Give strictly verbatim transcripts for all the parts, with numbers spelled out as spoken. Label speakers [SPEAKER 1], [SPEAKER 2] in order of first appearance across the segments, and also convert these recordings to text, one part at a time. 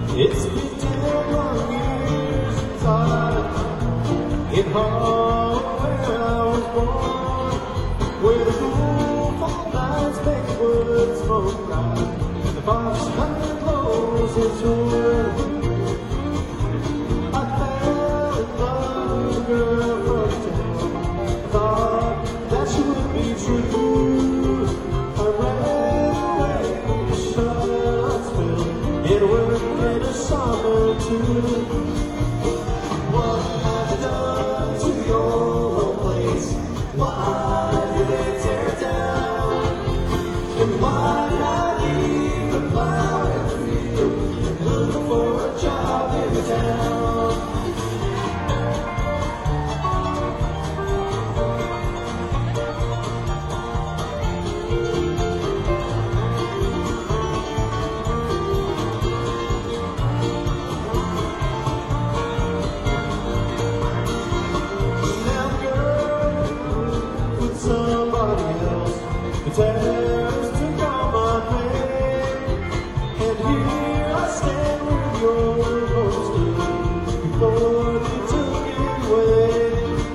[SPEAKER 1] It's been ten long years since I hit home where I was born, where the cool fall nights make wood smoke rise, and the fox hunter blows his horn. I fell in love with a girl from town. I thought that she would be true. I ran away to Charlottesville. It worked in a summer too. What have you done to your home place? Why did they tear it down? And why did I leave the plowing field and look for a job in the town? Somebody else, the terrorists took all my pain, and here I stand with your poster before they took it away.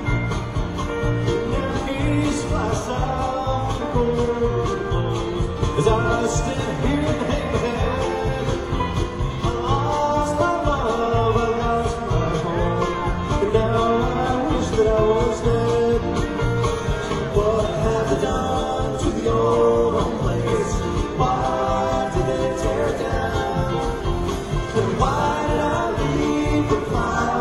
[SPEAKER 1] Now peace flies out the corner as I stand here and hang my head. I lost my love, I lost my home, and now I wish that I was dead. What have I done to the old home place? Why did they tear it down? And why did I leave the fire?